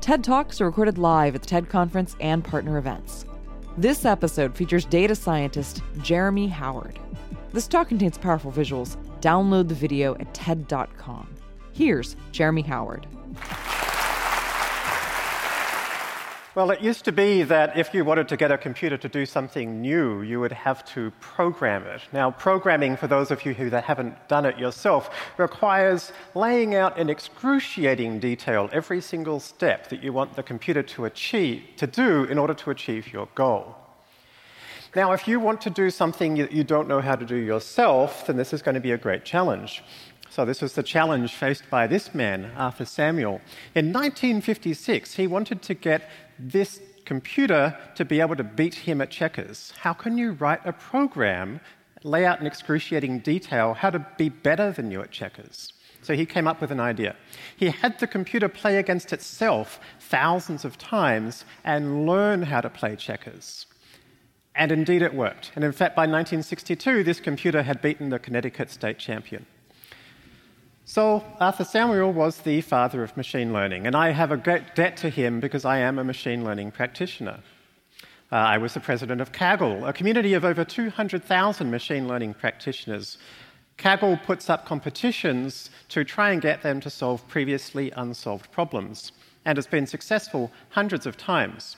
TED Talks are recorded live at the TED Conference and partner events. This episode features data scientist Jeremy Howard. This talk contains powerful visuals. Download the video at TED.com. Here's Jeremy Howard. Well, it used to be that if you wanted to get a computer to do something new, you would have to program it. Now, programming, for those of you who haven't done it yourself, requires laying out in excruciating detail every single step that you want the computer to do in order to achieve your goal. Now, if you want to do something that you don't know how to do yourself, then this is going to be a great challenge. So this was the challenge faced by this man, Arthur Samuel. In 1956, he wanted to get this computer to be able to beat him at checkers. How can you write a program, lay out in excruciating detail how to be better than you at checkers? So he came up with an idea. He had the computer play against itself thousands of times and learn how to play checkers. And indeed it worked. And in fact, by 1962, this computer had beaten the Connecticut state champion. So Arthur Samuel was the father of machine learning, and I have a great debt to him because I am a machine learning practitioner. I was the president of Kaggle, a community of over 200,000 machine learning practitioners. Kaggle puts up competitions to try and get them to solve previously unsolved problems, and has been successful hundreds of times.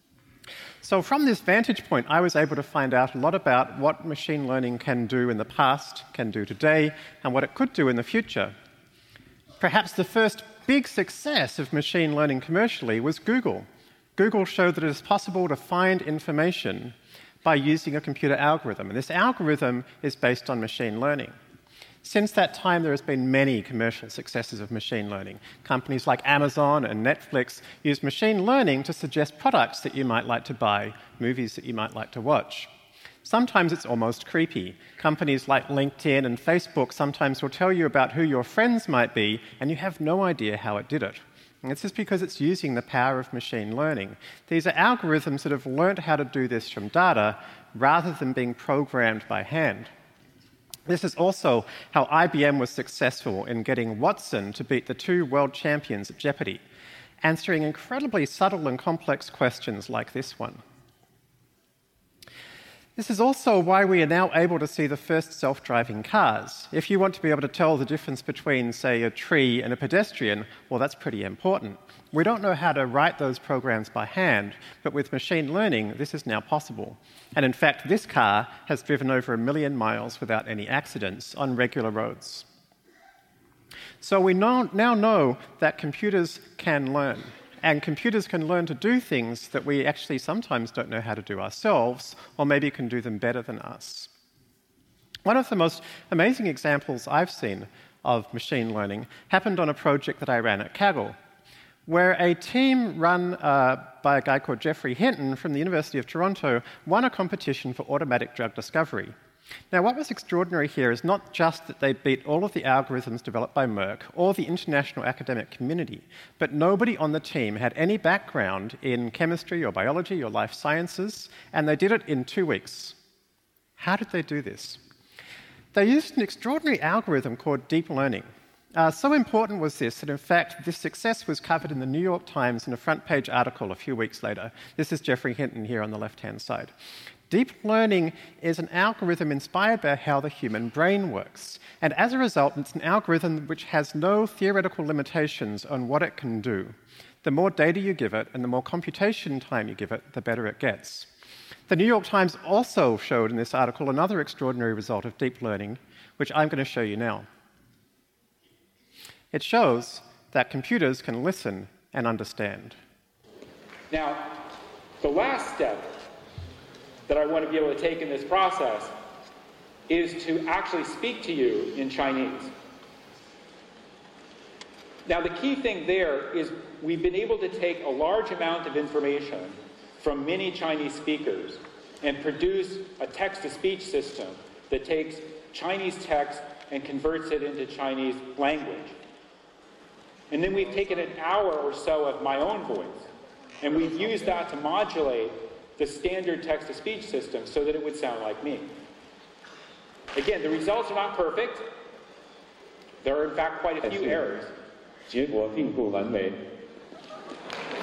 So from this vantage point, I was able to find out a lot about what machine learning can do in the past, can do today, and what it could do in the future. Perhaps the first big success of machine learning commercially was Google. Google showed that it is possible to find information by using a computer algorithm, and this algorithm is based on machine learning. Since that time, there has been many commercial successes of machine learning. Companies like Amazon and Netflix use machine learning to suggest products that you might like to buy, movies that you might like to watch. Sometimes it's almost creepy. Companies like LinkedIn and Facebook sometimes will tell you about who your friends might be, and you have no idea how it did it. And this is because it's using the power of machine learning. These are algorithms that have learned how to do this from data rather than being programmed by hand. This is also how IBM was successful in getting Watson to beat the two world champions at Jeopardy, answering incredibly subtle and complex questions like this one. This is also why we are now able to see the first self-driving cars. If you want to be able to tell the difference between, say, a tree and a pedestrian, well, that's pretty important. We don't know how to write those programs by hand, but with machine learning, this is now possible. And in fact, this car has driven over 1 million miles without any accidents on regular roads. So we now know that computers can learn. And computers can learn to do things that we actually sometimes don't know how to do ourselves, or maybe can do them better than us. One of the most amazing examples I've seen of machine learning happened on a project that I ran at Kaggle, where a team run by a guy called Geoffrey Hinton from the University of Toronto won a competition for automatic drug discovery. Now, what was extraordinary here is not just that they beat all of the algorithms developed by Merck or the international academic community, but nobody on the team had any background in chemistry or biology or life sciences, and they did it in 2 weeks. How did they do this? They used an extraordinary algorithm called deep learning. So important was this that, in fact, this success was covered in the New York Times in a front-page article a few weeks later. This is Geoffrey Hinton here on the left-hand side. Deep learning is an algorithm inspired by how the human brain works. And as a result, it's an algorithm which has no theoretical limitations on what it can do. The more data you give it and the more computation time you give it, the better it gets. The New York Times also showed in this article another extraordinary result of deep learning, which I'm going to show you now. It shows that computers can listen and understand. Now, the last step that I want to be able to take in this process is to actually speak to you in Chinese. Now, the key thing there is we've been able to take a large amount of information from many Chinese speakers and produce a text-to-speech system that takes Chinese text and converts it into Chinese language. And then we've taken an hour or so of my own voice, and we've used that to modulate the standard text-to-speech system so that it would sound like me. Again, the results are not perfect. There are, in fact, quite a few errors. 结果并不完美。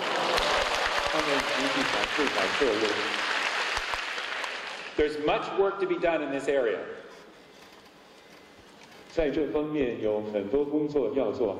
There's much work to be done in this area. 在这方面有很多工作要做。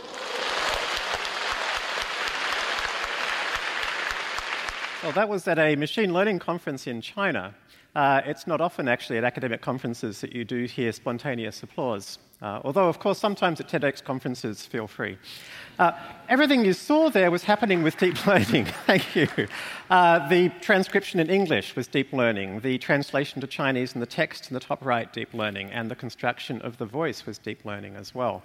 Well, that was at a machine learning conference in China. It's not often, actually, at academic conferences that you do hear spontaneous applause. Although, of course, sometimes at TEDx conferences, feel free. Everything you saw there was happening with deep learning. Thank you. The transcription in English was deep learning. The translation to Chinese and the text in the top right, deep learning. And the construction of the voice was deep learning as well.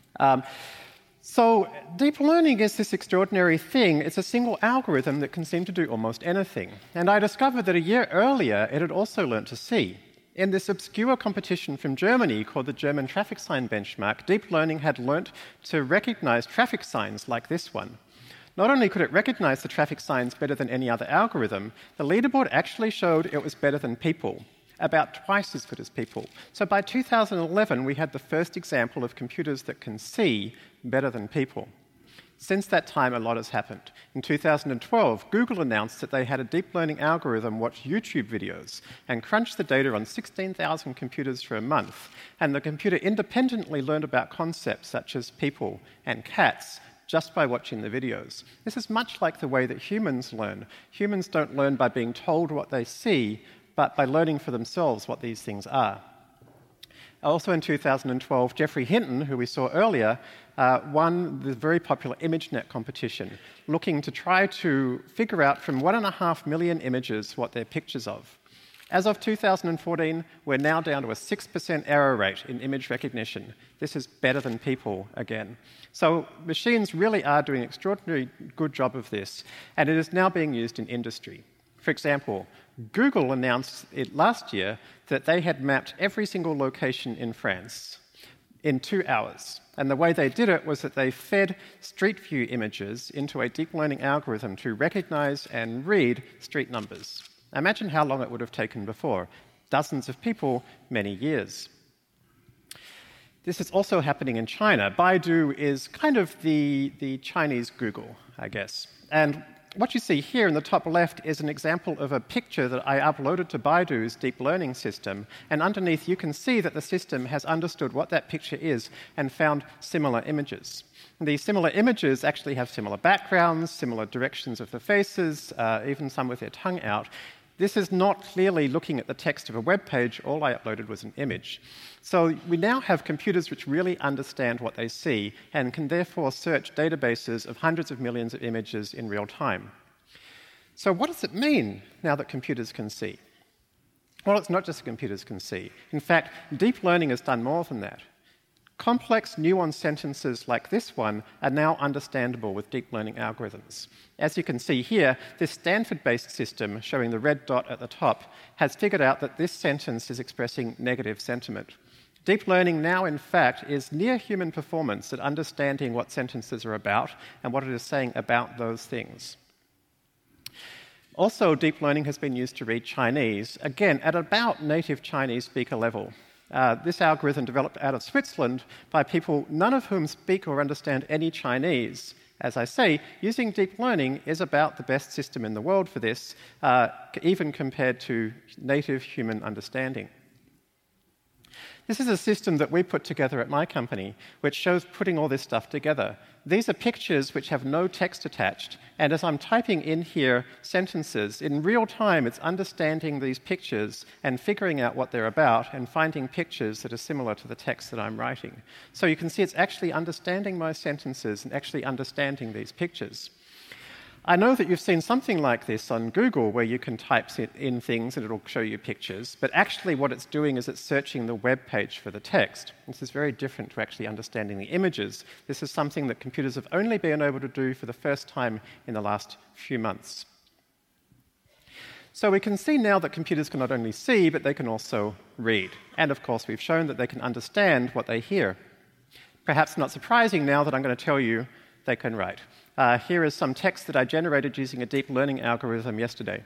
So deep learning is this extraordinary thing. It's a single algorithm that can seem to do almost anything. And I discovered that a year earlier, it had also learnt to see. In this obscure competition from Germany called the German Traffic Sign Benchmark, deep learning had learnt to recognize traffic signs like this one. Not only could it recognize the traffic signs better than any other algorithm, the leaderboard actually showed it was better than people, about twice as good as people. So by 2011, we had the first example of computers that can see better than people. Since that time, a lot has happened. In 2012, Google announced that they had a deep learning algorithm watch YouTube videos and crunch the data on 16,000 computers for a month. And the computer independently learned about concepts such as people and cats just by watching the videos. This is much like the way that humans learn. Humans don't learn by being told what they see, but by learning for themselves what these things are. Also in 2012, Geoffrey Hinton, who we saw earlier, won the very popular ImageNet competition, looking to try to figure out from 1.5 million images what they're pictures of. As of 2014, we're now down to a 6% error rate in image recognition. This is better than people again. So machines really are doing an extraordinarily good job of this, and it is now being used in industry. For example, Google announced last year that they had mapped every single location in France in 2 hours. And the way they did it was that they fed Street View images into a deep learning algorithm to recognize and read street numbers. Imagine how long it would have taken before. Dozens of people, many years. This is also happening in China. Baidu is kind of the Chinese Google, I guess. And what you see here in the top left is an example of a picture that I uploaded to Baidu's deep learning system, and underneath you can see that the system has understood what that picture is and found similar images. And these similar images actually have similar backgrounds, similar directions of the faces, even some with their tongue out. This is not clearly looking at the text of a web page. All I uploaded was an image. So we now have computers which really understand what they see and can therefore search databases of hundreds of millions of images in real time. So what does it mean now that computers can see? Well, it's not just that computers can see. In fact, deep learning has done more than that. Complex, nuanced sentences like this one are now understandable with deep learning algorithms. As you can see here, this Stanford-based system, showing the red dot at the top, has figured out that this sentence is expressing negative sentiment. Deep learning now, in fact, is near human performance at understanding what sentences are about and what it is saying about those things. Also, deep learning has been used to read Chinese, again, at about native Chinese speaker level. This algorithm developed out of Switzerland by people, none of whom speak or understand any Chinese. As I say, using deep learning is about the best system in the world for this, even compared to native human understanding. This is a system that we put together at my company, which shows putting all this stuff together. These are pictures which have no text attached, and as I'm typing in here sentences, in real time it's understanding these pictures and figuring out what they're about and finding pictures that are similar to the text that I'm writing. So you can see it's actually understanding my sentences and actually understanding these pictures. I know that you've seen something like this on Google where you can type in things and it'll show you pictures, but actually what it's doing is it's searching the web page for the text. This is very different to actually understanding the images. This is something that computers have only been able to do for the first time in the last few months. So we can see now that computers can not only see, but they can also read. And of course, we've shown that they can understand what they hear. Perhaps not surprising now that I'm going to tell you they can write. Here is some text that I generated using a deep learning algorithm yesterday.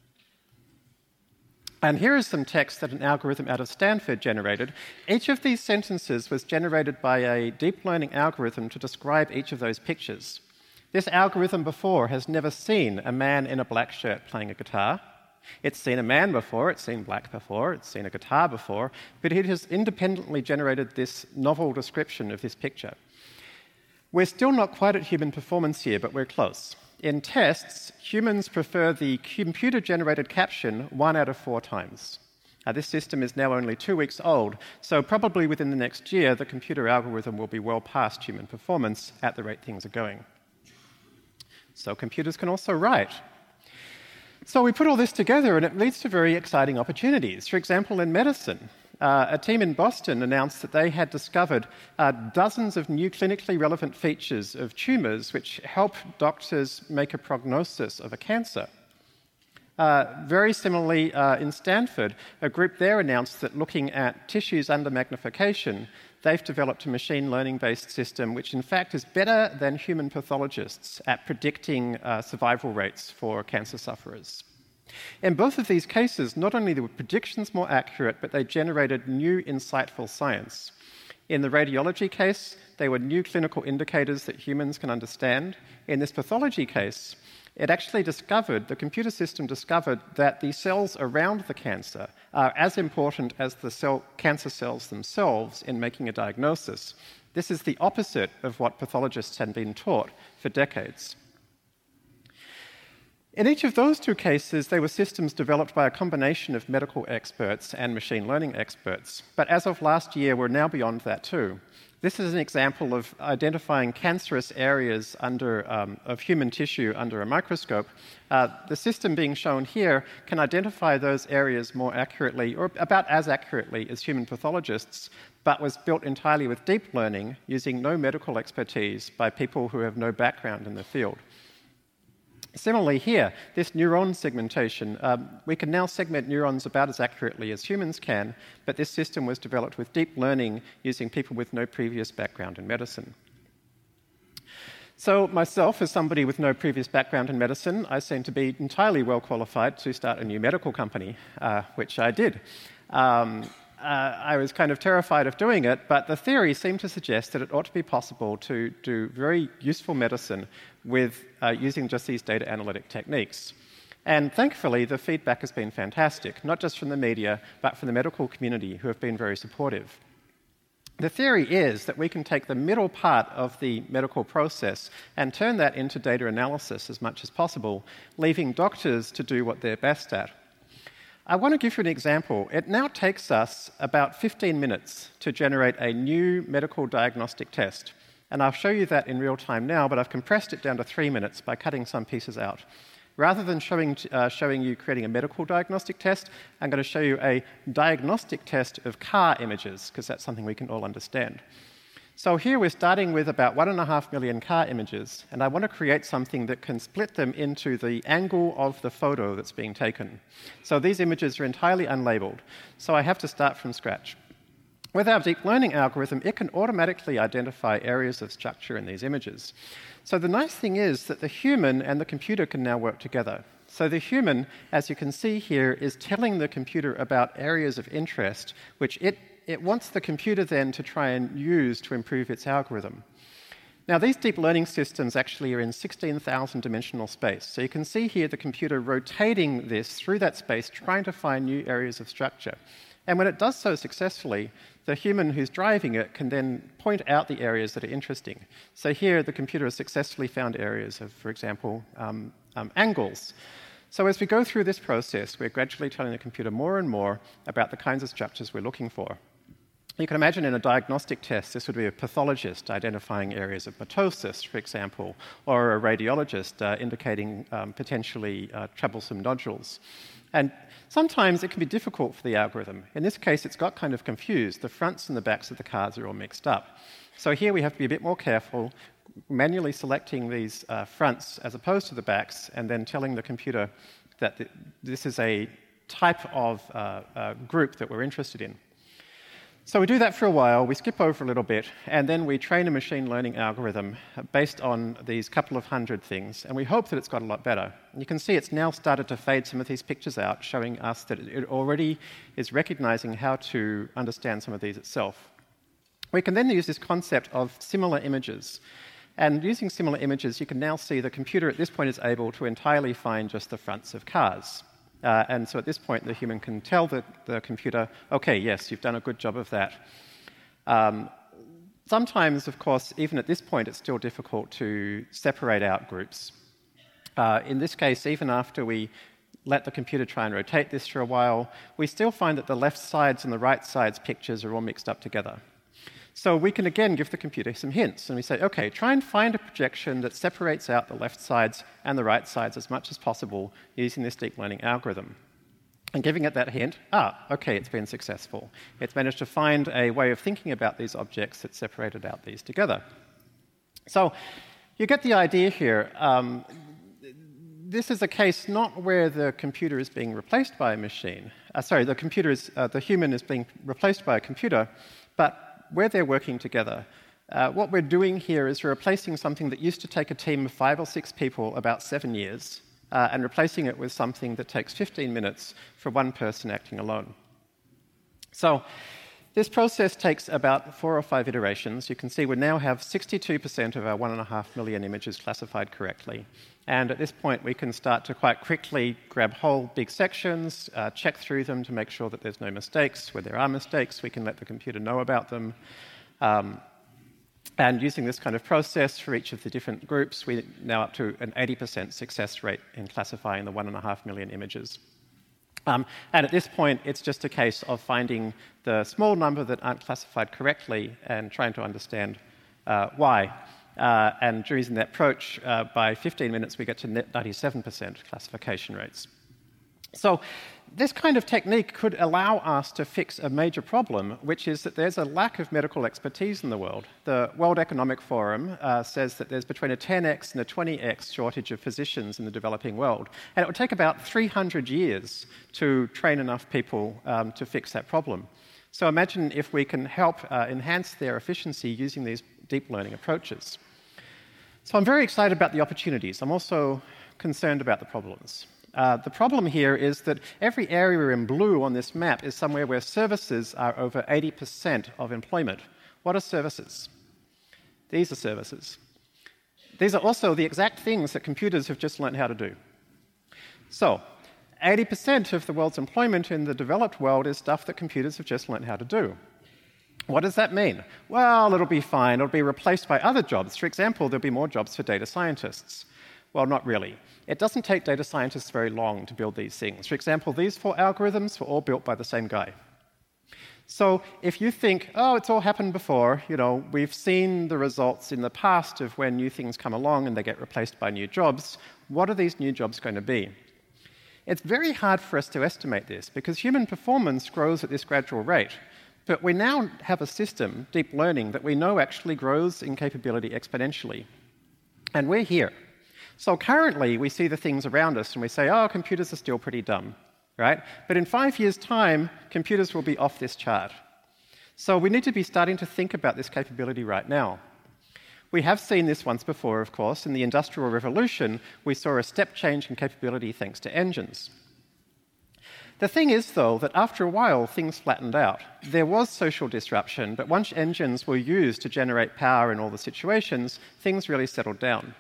And here is some text that an algorithm out of Stanford generated. Each of these sentences was generated by a deep learning algorithm to describe each of those pictures. This algorithm before has never seen a man in a black shirt playing a guitar. It's seen a man before, it's seen black before, it's seen a guitar before, but it has independently generated this novel description of this picture. We're still not quite at human performance here, but we're close. In tests, humans prefer the computer-generated caption 1 out of 4 times. This system is now only 2 weeks old, so probably within the next year, the computer algorithm will be well past human performance at the rate things are going. So computers can also write. So we put all this together, and it leads to very exciting opportunities. For example, in medicine, a team in Boston announced that they had discovered dozens of new clinically relevant features of tumours which help doctors make a prognosis of a cancer. Very similarly, in Stanford, a group there announced that looking at tissues under magnification, they've developed a machine learning-based system which in fact is better than human pathologists at predicting survival rates for cancer sufferers. In both of these cases, not only were predictions more accurate, but they generated new insightful science. In the radiology case, they were new clinical indicators that humans can understand. In this pathology case, the computer system discovered that the cells around the cancer are as important as the cancer cells themselves in making a diagnosis. This is the opposite of what pathologists had been taught for decades. In each of those 2 cases, they were systems developed by a combination of medical experts and machine learning experts. But as of last year, we're now beyond that too. This is an example of identifying cancerous areas of human tissue under a microscope. The system being shown here can identify those areas more accurately, or about as accurately as human pathologists, but was built entirely with deep learning using no medical expertise by people who have no background in the field. Similarly here, this neuron segmentation, we can now segment neurons about as accurately as humans can, but this system was developed with deep learning using people with no previous background in medicine. So myself, as somebody with no previous background in medicine, I seem to be entirely well qualified to start a new medical company, which I did. I was kind of terrified of doing it, but the theory seemed to suggest that it ought to be possible to do very useful medicine with using just these data analytic techniques. And thankfully, the feedback has been fantastic, not just from the media, but from the medical community, who have been very supportive. The theory is that we can take the middle part of the medical process and turn that into data analysis as much as possible, leaving doctors to do what they're best at. I want to give you an example. It now takes us about 15 minutes to generate a new medical diagnostic test. And I'll show you that in real time now, but I've compressed it down to 3 minutes by cutting some pieces out. Rather than showing you creating a medical diagnostic test, I'm going to show you a diagnostic test of car images, because that's something we can all understand. So here we're starting with about 1.5 million car images, and I want to create something that can split them into the angle of the photo that's being taken. So these images are entirely unlabeled, so I have to start from scratch. With our deep learning algorithm, it can automatically identify areas of structure in these images. So the nice thing is that the human and the computer can now work together. So the human, as you can see here, is telling the computer about areas of interest, which it wants the computer then to try and use to improve its algorithm. Now, these deep learning systems actually are in 16,000 dimensional space. So you can see here the computer rotating this through that space, trying to find new areas of structure. And when it does so successfully, the human who's driving it can then point out the areas that are interesting. So here, the computer has successfully found areas of, for example, angles. So as we go through this process, we're gradually telling the computer more and more about the kinds of structures we're looking for. You can imagine in a diagnostic test, this would be a pathologist identifying areas of mitosis, for example, or a radiologist indicating potentially troublesome nodules. And sometimes it can be difficult for the algorithm. In this case, it's got kind of confused. The fronts and the backs of the cards are all mixed up. So here we have to be a bit more careful, manually selecting these fronts as opposed to the backs, and then telling the computer that this is a type of group that we're interested in. So we do that for a while, we skip over a little bit, and then we train a machine learning algorithm based on these couple of hundred things, and we hope that it's got a lot better. And you can see it's now started to fade some of these pictures out, showing us that it already is recognizing how to understand some of these itself. We can then use this concept of similar images. And using similar images, you can now see the computer at this point is able to entirely find just the fronts of cars. And so at this point, the human can tell the computer, OK, yes, you've done a good job of that. Sometimes, of course, even at this point, it's still difficult to separate out groups. In this case, even after we let the computer try and rotate this for a while, we still find that the left sides and the right sides pictures are all mixed up together. So we can again give the computer some hints, and we say, OK, try and find a projection that separates out the left sides and the right sides as much as possible using this deep learning algorithm. And giving it that hint, OK, it's been successful. It's managed to find a way of thinking about these objects that separated out these together. So you get the idea here. This is a case not where the computer is being replaced by a machine. The human is being replaced by a computer, but where they're working together. What we're doing here is we're replacing something that used to take a team of 5 or 6 people about 7 years, and replacing it with something that takes 15 minutes for one person acting alone. So this process takes about 4 or 5 iterations. You can see we now have 62% of our 1.5 million images classified correctly. And at this point, we can start to quite quickly grab whole big sections, check through them to make sure that there's no mistakes. Where there are mistakes, we can let the computer know about them. And using this kind of process for each of the different groups, we're now up to an 80% success rate in classifying the 1.5 million images. And at this point, it's just a case of finding the small number that aren't classified correctly and trying to understand why. And using that approach, by 15 minutes, we get to 97% classification rates. So this kind of technique could allow us to fix a major problem, which is that there's a lack of medical expertise in the world. The World Economic Forum says that there's between a 10x and a 20x shortage of physicians in the developing world. And it would take about 300 years to train enough people to fix that problem. So imagine if we can help enhance their efficiency using these deep learning approaches. So I'm very excited about the opportunities. I'm also concerned about the problems. The problem here is that every area in blue on this map is somewhere where services are over 80% of employment. What are services? These are services. These are also the exact things that computers have just learned how to do. So 80% of the world's employment in the developed world is stuff that computers have just learned how to do. What does that mean? Well, it'll be fine. It'll be replaced by other jobs. For example, there'll be more jobs for data scientists. Well, not really. It doesn't take data scientists very long to build these things. For example, these 4 algorithms were all built by the same guy. So if you think, oh, it's all happened before, we've seen the results in the past of when new things come along and they get replaced by new jobs, what are these new jobs going to be? It's very hard for us to estimate this because human performance grows at this gradual rate. But we now have a system, deep learning, that we know actually grows in capability exponentially. And we're here. So currently, we see the things around us and we say, oh, computers are still pretty dumb, right? But in 5 years' time, computers will be off this chart. So we need to be starting to think about this capability right now. We have seen this once before, of course. In the Industrial Revolution, we saw a step change in capability thanks to engines. The thing is, though, that after a while, things flattened out. There was social disruption, but once engines were used to generate power in all the situations, things really settled down.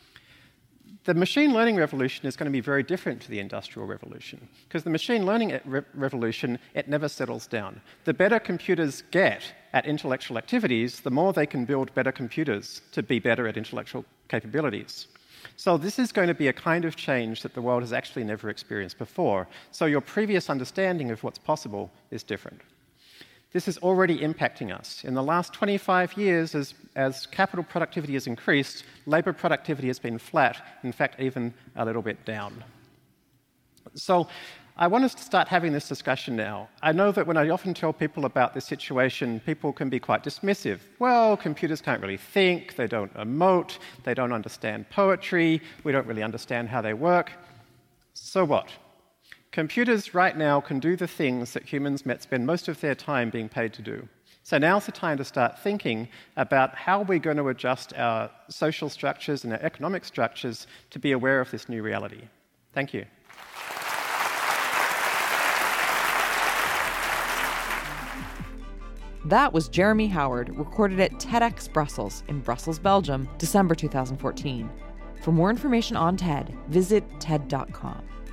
The machine learning revolution is going to be very different to the Industrial Revolution, because the machine learning revolution, it never settles down. The better computers get at intellectual activities, the more they can build better computers to be better at intellectual capabilities. So this is going to be a kind of change that the world has actually never experienced before. So your previous understanding of what's possible is different. This is already impacting us. In the last 25 years, as capital productivity has increased, labor productivity has been flat, in fact, even a little bit down. So I want us to start having this discussion now. I know that when I often tell people about this situation, people can be quite dismissive. Well, computers can't really think, they don't emote, they don't understand poetry, we don't really understand how they work. So what? Computers right now can do the things that humans spend most of their time being paid to do. So now's the time to start thinking about how we're going to adjust our social structures and our economic structures to be aware of this new reality. Thank you. That was Jeremy Howard, recorded at TEDx Brussels in Brussels, Belgium, December 2014. For more information on TED, visit TED.com.